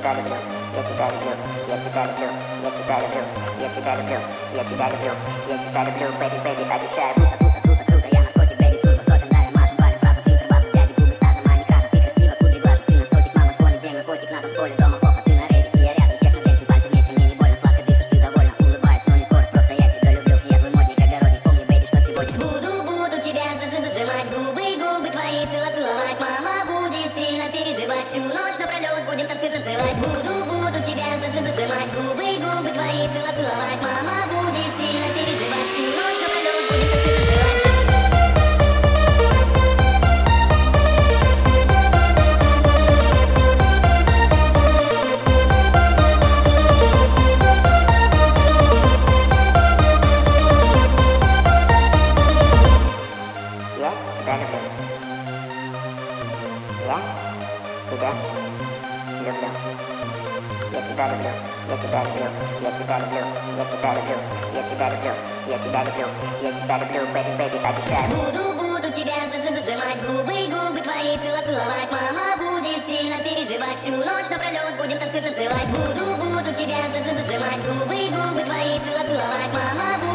тебя люблю, я тебя люблю, я тебя люблю, я тебя люблю, я тебя люблю, я тебя люблю, я тебя люблю, baby, baby, обещаю. Туса, туса, круто, круто, я наркотик, baby, турбо, топим, давим, мажем, валим, фраза, принтер, база, дяди, губы, сажем, а не кража, ты красива, кудри глажу, ты носочек, мама звонит, день наркотик, на танцполе, дома плохо, ты на рейве, и я рядом, техно, дэнсинг, пальцы вместе, мне не больно, сладко дышишь, ты довольна, улыбаюсь, но не скорость, просто я тебя люблю, я твой модник, огородник, помни, baby, что сегодня буду тебя зажимать, губы твои целовать, мама будет сильно переживать, всю ночь напролет будем танцы танцевать, буду тебя зажимать, губы твои целовать, мама будет сильно переживать, всю ночь напролет будем танцы танцевать. Я тебя люблю, я тебя люблю, я тебя люблю, я тебя люблю, я тебя люблю, я тебя люблю, я тебя люблю, baby, baby, обещаю. Буду тебя зажимать, губы твои целовать, мама будет сильно переживать, всю ночь напролет будем танцы танцевать, буду тебя зажимать, губы твои целовать, мама будет